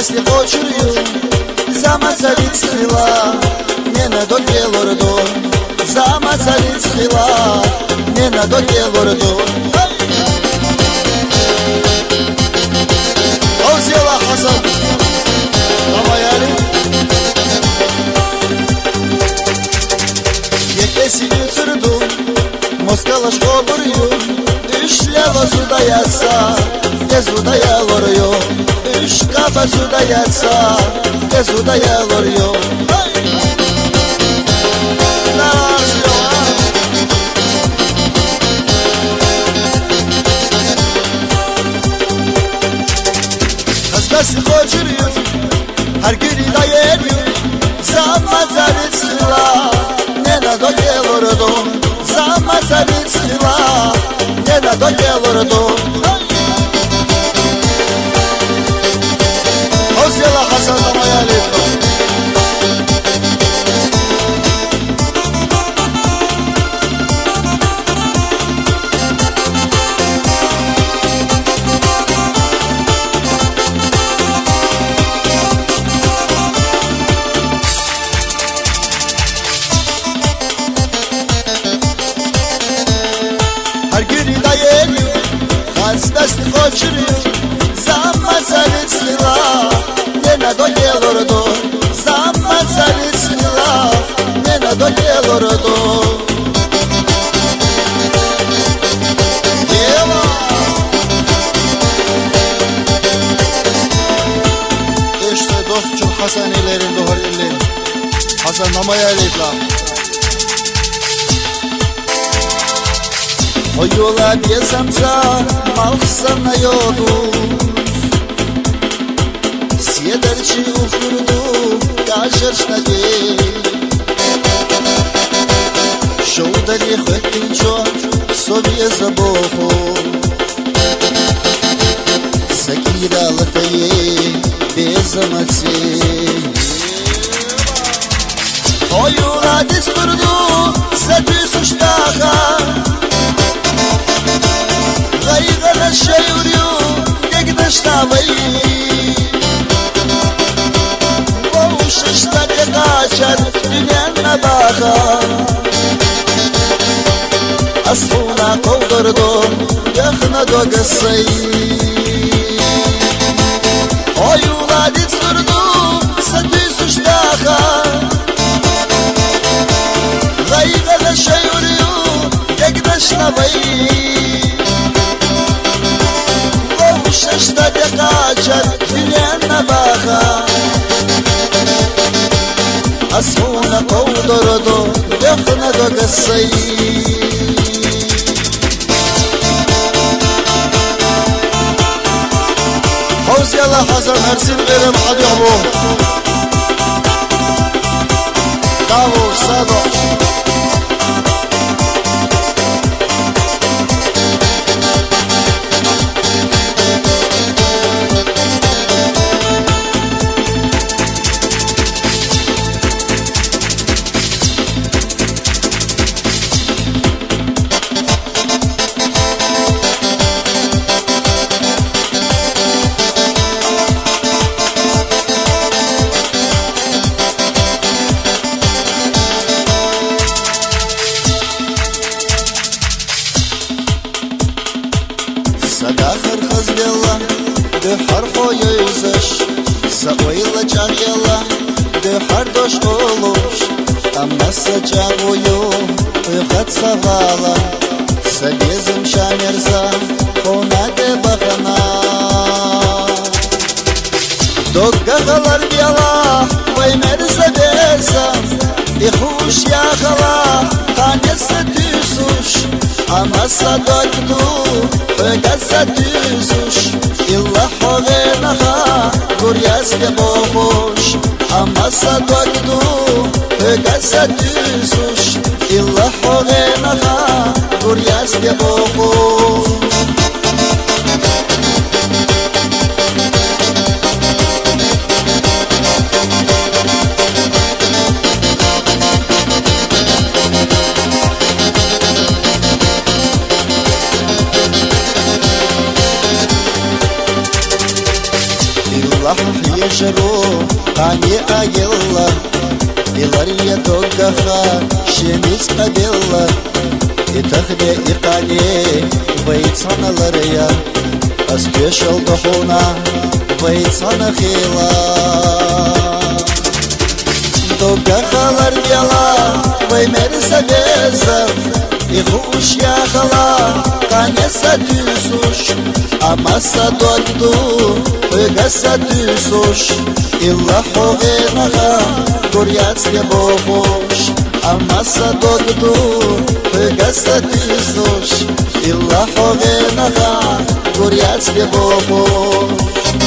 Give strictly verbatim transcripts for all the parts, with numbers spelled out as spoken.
Спасти почую, замацалить стрела, не на доке лордо. Замацалить стрела, не на доке лордо. О, взяла Хасан, давай, Али. Yekesini sürdüm, Moskalaş koburuyor. Üç leva suda yatsa, tez suda yalvarıyor. Üç kaba suda yatsa, tez suda yalvarıyor. Hastası koçuruyor, her günü dayarıyor. Zamazarı sıla, ne na doke lordo. Zamazarı sıla, ne na doke lordo. Hozela Hasan damayalito. Hastası koçuruyor, zamazarı sıla, ne na doke lordo. Zamazarı sıla, ne na doke lordo. İşte dostçum Hasanilerin doğru ili, Hasan damayalito. O yola bir samsa malksana yodu. Siederci ukurdu kaşırşna di. Şoudari khötinço soviye zabohu. Sakira lataye bezamatsi. O yola desturdu satü suçtaha. غير الشيوريو يقدش طابي ووش اشتاق قاشر دنيا نباخا أصفونا قودردو يخنا دو قصي عيونا دي تردو ستيس اشتاخا غير الشيوريو يقدش طابي ششتا دقاچر دنیا نباخا اسمونا قودردو يخنا دو قصي حوزي الله حسن هرسين غيرم حد يحبو داو صادو Садахар хазбела, дехар хоюзаш. Саойла чагела, дехар дош олуш. Амаса чагую, пыхат савала. Сабезым шамерза, хонаде бахана. Доггагалар бела, ваймерза беза. И хуш яхала, танеса тюсуш. Amasa doktu, pegasa tüzuş. İlla hovenaha, guryazge boğuş. Amasa doktu, pegasa tüzuş. İlla hovenaha, guryazge boğuş. شرو قاني أيلا إلاريا توقفا شميس قبيلا إتخدي إقاني ويتصانا لريا أسبيشل دخونا ويتصانا خيلا توقفا لربيلا ويمرسا بيزا إخوش يا خلا قانيسا تيسوش أماسا دودو ويقاسا تيسوش إلا حوغينها قرياتس يبوفوش أماسا دودو ويقاسا تيسوش إلا حوغينها قرياتس يبوفوش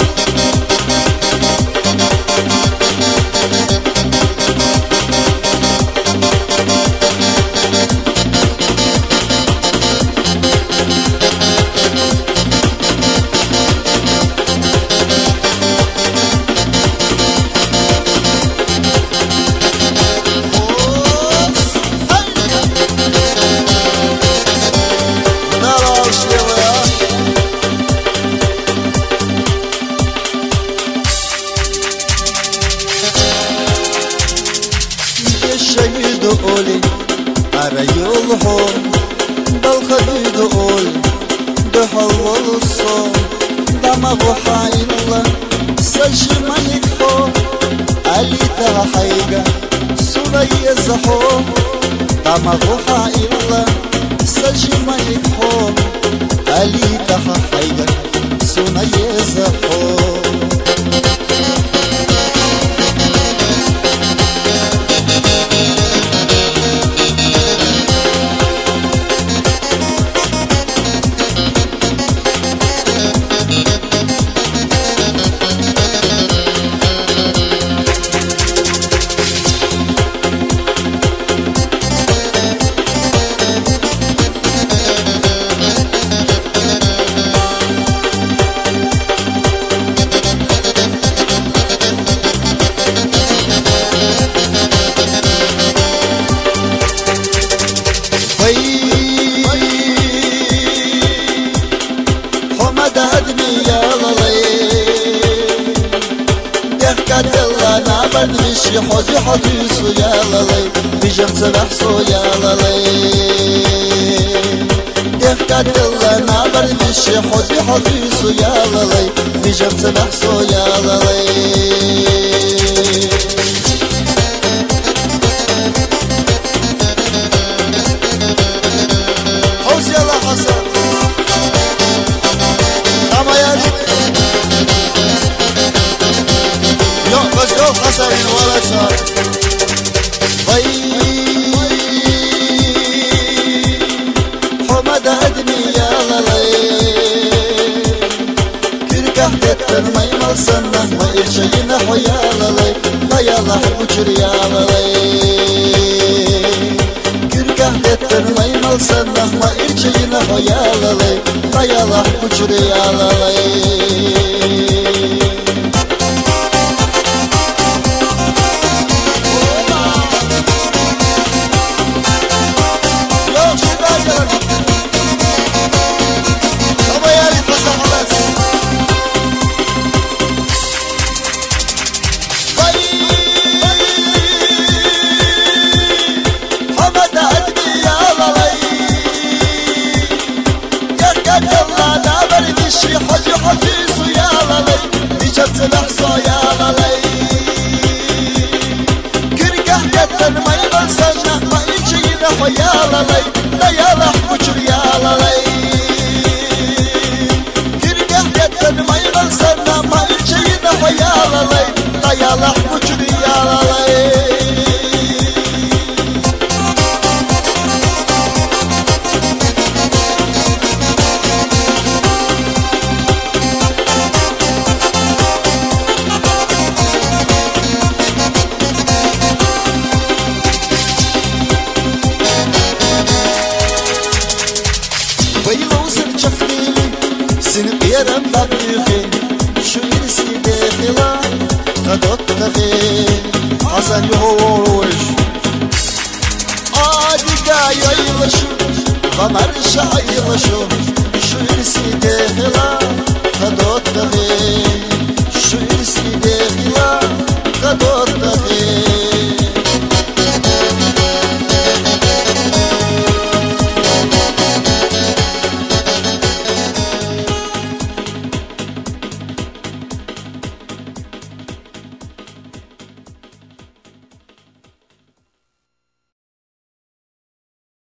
شهيد أولي على يولهم بالخبيد أولي دحل والصوم دمغو حايلا سجي ملك فو عليتها حيقة سوري زحو دمغو حايلا سجي ملك فو عليتها حيقة سوري زحو بدرشي حوزي حديثو يا لالي بيجم سبحسو يا لالي دفكات الله نعبر بشي حوزي حديثو يا لالي بيجم سبحسو يا لالي حوزي الله حسن أما يا ريت حسن ولا صار وي حمد أدمي يا لالي كركح دتن ما يملسنا ما إرشينا يا لالي لا يا لحبوشر يا لالي كركح دتن ما يملسنا ما إرشينا يا لالي لا يا لحبوشر يا لالي لحظة يا لالي كرقه جدن ما يغلسنا ما يجينا يا لالي لا يا لحبوشر يا لالي كرقه جدن ما يغلسنا ما يجينا يا لالي لا يا لحبوشر يا لالي سنقيرم بطيخي شو يرسي داخلا غدوت تغي حسن يهوش عادي قايا يلشو غمر شعي يلشو شو يرسي داخلا غدوت تغي